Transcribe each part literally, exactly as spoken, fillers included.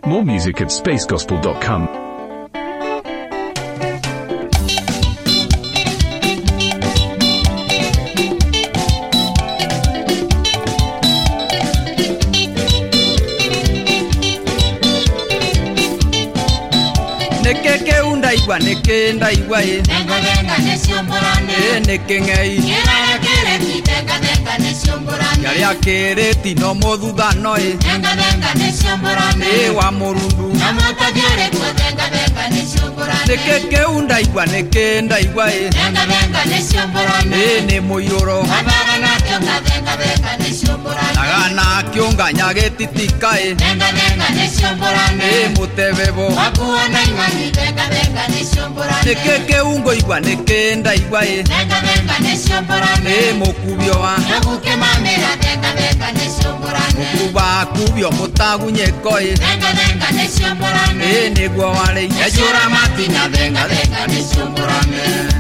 More music at space gospel dot com. Neke unda igwa neke nda igwa e Venga venga nesiomborane e neke ngai Yera kereti venga venga nesiomborane yari akereti no modhuda no e Venga venga nesiomborane e wa murundu Namota jere kwa venga venga nesiomborane neke unda igwa neke nda igwa e Venga venga nesiomborane e ne moyoro Abaga na kyonga venga venga nesiomborane agana kyonga nyagetitika e Venga venga nesiomborane e mutebebo Wakuwa na imani venga venga nesiomborane neke ungo igwa neke nda igwa e Venga venga nesiomborane e mokubyo wa Naguke mamera venga venga nesiomborane kuba kubyo mutagunyeko e Venga venga nesiomborane e negwa wale Yajura matina venga venga nesiomborane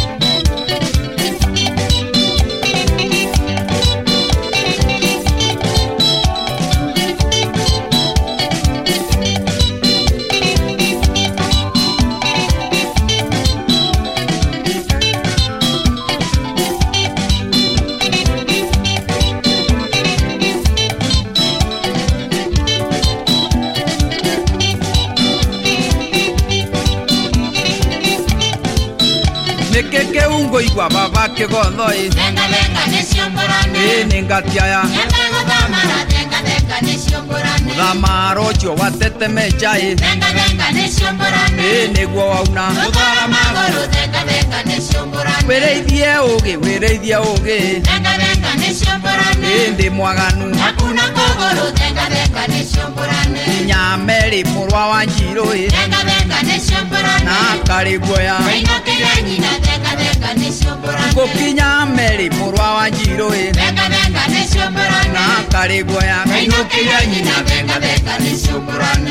Neke ungo igwa baba ke gono e Venga venga nesiomborane e ningatiaya Yemego damara venga venga nesiomborane Damaro jo watete mecha e Venga venga nesiomborane e negwa wauna Udara magoro venga venga nesiomborane Wereithie oge wereithie oge Venga venga nesiomborane e ndi mwaganu Hakuna kogoro venga venga nesiomborane Nyameri murwa wa njiro e Venga venga nesiomborane na karigwoya Reino kirenyina venga venga nesiomborane Gokinya meri murwa wa njiro e Venga venga nesiomborane na karigwoya Reino kirenyina venga venga nesiomborane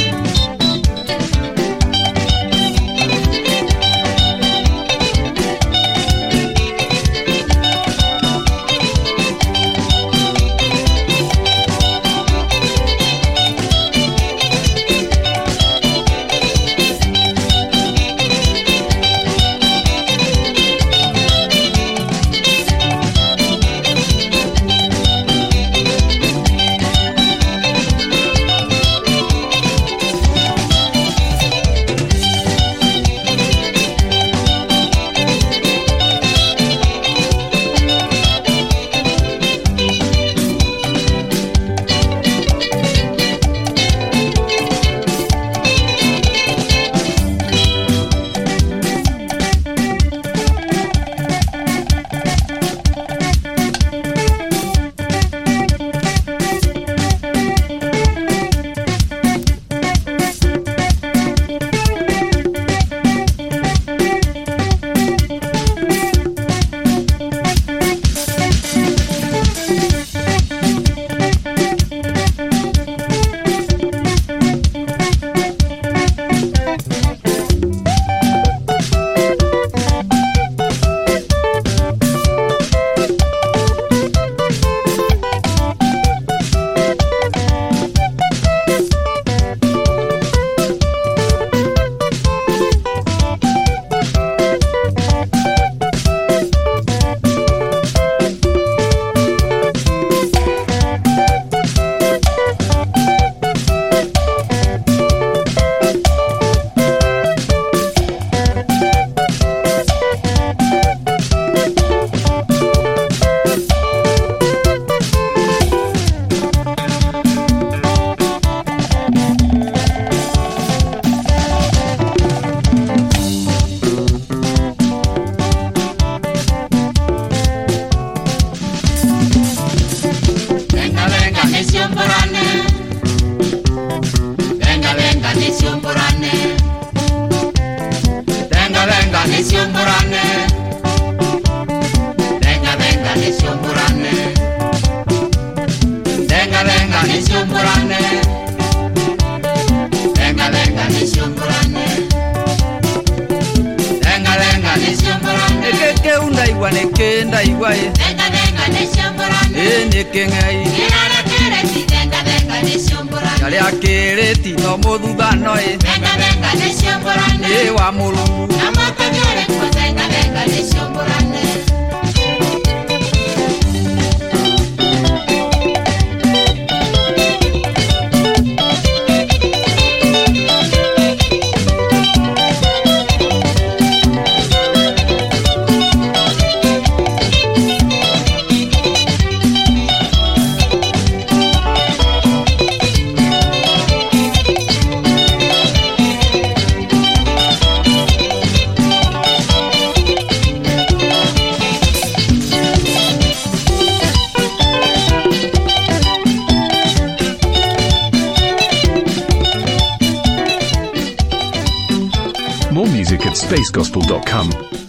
igwa nekenda igwa e Venga venga neshomborane e nekengai Kirara kereti venga venga neshomborane Yale akere tino mũthuthano ĩ Venga venga nĩciũmbũrane ĩ wa mũrũngu Na mũtemi ũrĩkũ venga venga nĩciũmbũrane More music at space gospel dot com.